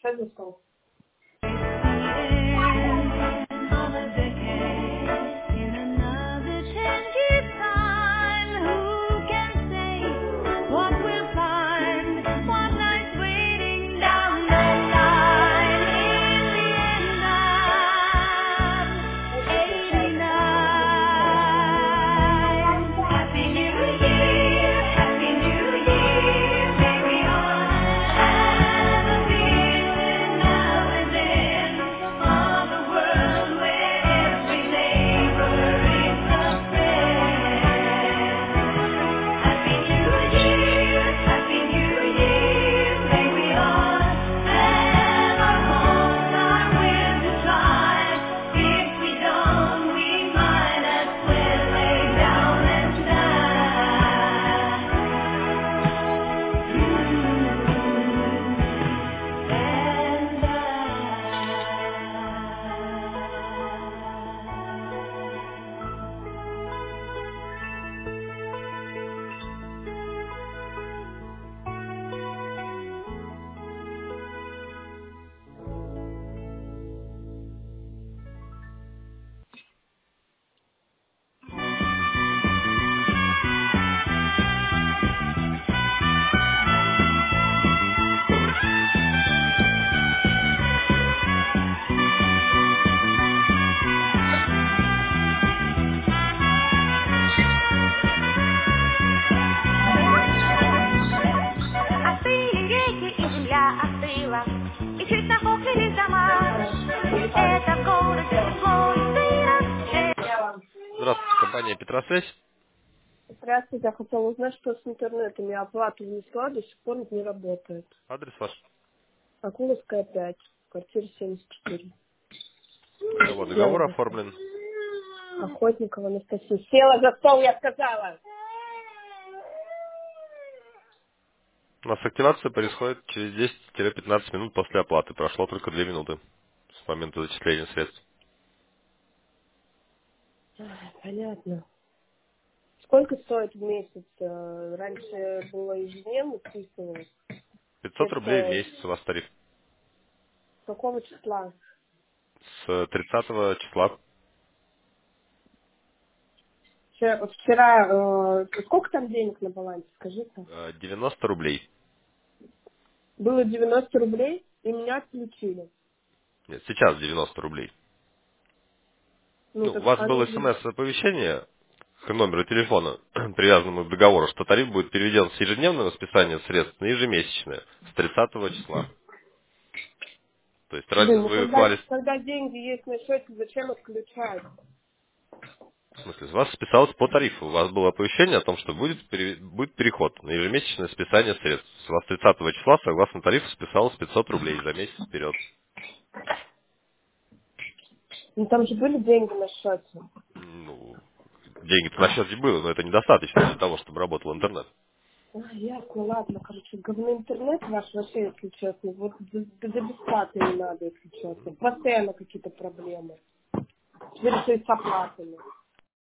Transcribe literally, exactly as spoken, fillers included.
Что за стол? Здравствуйте, компания Петросвязь. Здравствуйте, я хотела узнать, что с интернетом. Я оплату внесла, до сих пор не работает. Адрес ваш. Акуловская пять, квартира семьдесят четыре. На кого Села договор за стол. оформлен? Охотникова Анастасия. Села за стол, я сказала. У нас активация происходит через десять-пятнадцать минут после оплаты. Прошло только две минуты с момента зачисления средств. А, понятно. Сколько стоит в месяц? Э, Раньше было ежедневно списывалось. пятьсот Теперь рублей в что? месяц у вас тариф. С какого числа? С тридцатого числа Вчера, вчера, э, сколько там денег на балансе, скажи-ка? э, девяносто рублей. Было девяносто рублей, и меня отключили. Нет, сейчас девяносто рублей. Ну, Ну, у так вас оно было же... смс-оповещение к номеру телефона, привязанному к договору, что тариф будет переведен с ежедневного списания средств на ежемесячное с тридцатого числа. То есть раньше Блин, ну вы когда, клали. когда деньги есть на счете, зачем отключать? В смысле, с вас списалось по тарифу. У вас было оповещение о том, что будет, пере- будет переход на ежемесячное списание средств. С вас тридцатого числа, согласно тарифу, списалось пятьсот рублей за месяц вперед. Ну там же были деньги на счете. Ну, деньги-то на счете было, но это недостаточно для того, чтобы работал интернет. А, ясно, ладно, короче, говно интернет ваш вообще, если честно. Вот за, за бесплатно не надо, если честно. Постоянно какие-то проблемы. Теперь еще и с оплатами.